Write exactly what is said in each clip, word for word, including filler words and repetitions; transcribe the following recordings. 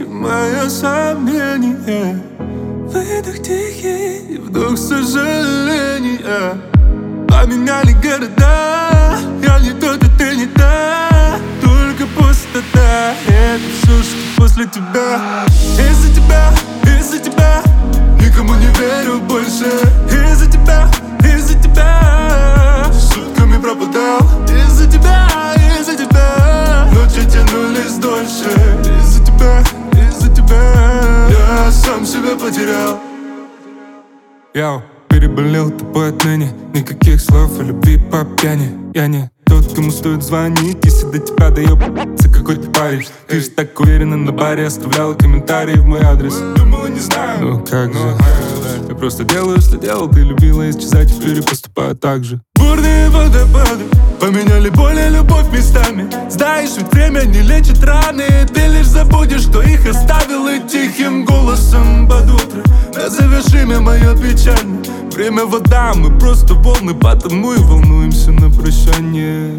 мое сомнение. Выдох тихий, вдох сожаления. Поменяли города, я не тот, и ты не та. Только пустота, это все, что после тебя. Из-за тебя, из-за тебя никому не верю больше. Из-за тебя, из-за тебя сутками пропадал. Из-за тебя, из-за тебя ночи тянулись дольше. Из-за тебя, из-за тебя я сам себя потерял. Яу, переболел тобой отныне. Никаких слов о любви по пьяни. Я не тот, кому стоит звонить, если до тебя доебаться какой-то парень. Ты же так уверенно на баре оставляла комментарии в мой адрес. Думала, не знаю, ну как же. Я просто делаю, что делал. Ты любила исчезать, в эфире поступаю так же. Бурные водопады поменяли боль и любовь местами. Знаешь, ведь время не лечит раны. Ты лишь забудешь, что их оставил. И тихим голосом под утро назовешь имя мое печально. Время вода, мы просто волны, потому и волнуемся на прощание.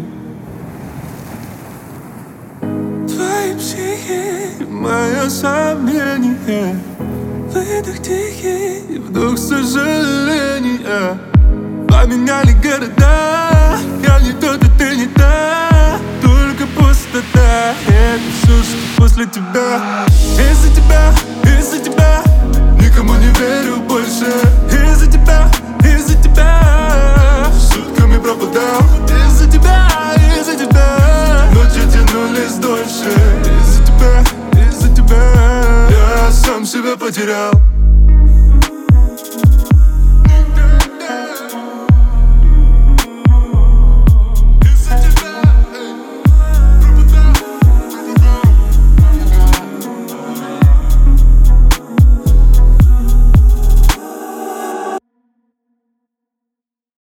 Твои психи, мое сомнение. Выдох тихий, вдох сожаления. Поменяли города, я не тот, и ты не та. Только пустота, это все, что после тебя. Из-за тебя, из-за тебя никому не верю больше. Из-за тебя, из-за тебя сутками пропадал. Из-за тебя, из-за тебя ночи тянулись дольше. Из-за тебя, из-за тебя я сам себя потерял.